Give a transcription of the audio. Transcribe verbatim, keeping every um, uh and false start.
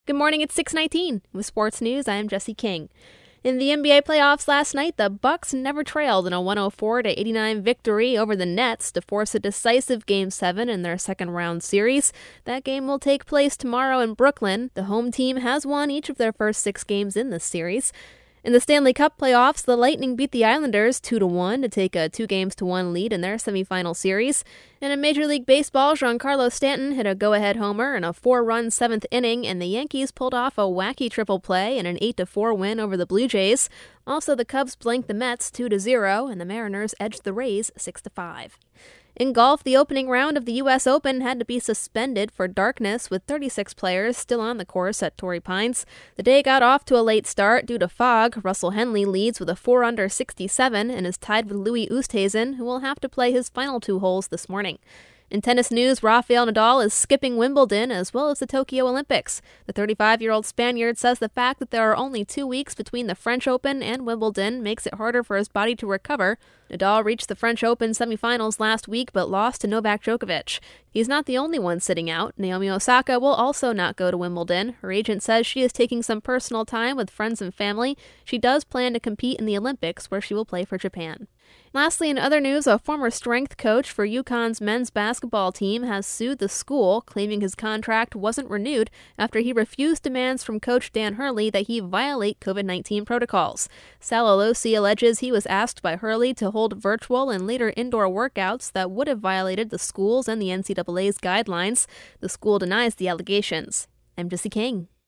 Good morning, it's six nineteen. With sports news, I'm Jesse King. In the N B A playoffs last night, the Bucks never trailed in a one oh four to eighty-nine victory over the Nets to force a decisive Game seven in their second-round series. That game will take place tomorrow in Brooklyn. The home team has won each of their first six games in this series. In the Stanley Cup playoffs, the Lightning beat the Islanders two to one to take a two games to one lead in their semifinal series. And in Major League Baseball, Giancarlo Stanton hit a go-ahead homer in a four-run seventh inning, and the Yankees pulled off a wacky triple play in an eight to four win over the Blue Jays. Also, the Cubs blanked the Mets two to zero, and the Mariners edged the Rays six to five. In golf, the opening round of the U S Open had to be suspended for darkness, with thirty-six players still on the course at Torrey Pines. The day got off to a late start due to fog. Russell Henley leads with a four under sixty-seven and is tied with Louis Oosthuizen, who will have to play his final two holes this morning. In tennis news, Rafael Nadal is skipping Wimbledon as well as the Tokyo Olympics. The thirty-five-year-old Spaniard says the fact that there are only two weeks between the French Open and Wimbledon makes it harder for his body to recover. Nadal reached the French Open semifinals last week but lost to Novak Djokovic. He's not the only one sitting out. Naomi Osaka will also not go to Wimbledon. Her agent says she is taking some personal time with friends and family. She does plan to compete in the Olympics, where she will play for Japan. Lastly, in other news, a former strength coach for UConn's men's basketball team has sued the school, claiming his contract wasn't renewed after he refused demands from coach Dan Hurley that he violate covid nineteen protocols. Sal Alosi alleges he was asked by Hurley to hold virtual and later indoor workouts that would have violated the school's and the N C double A's guidelines. The school denies the allegations. I'm Jesse King.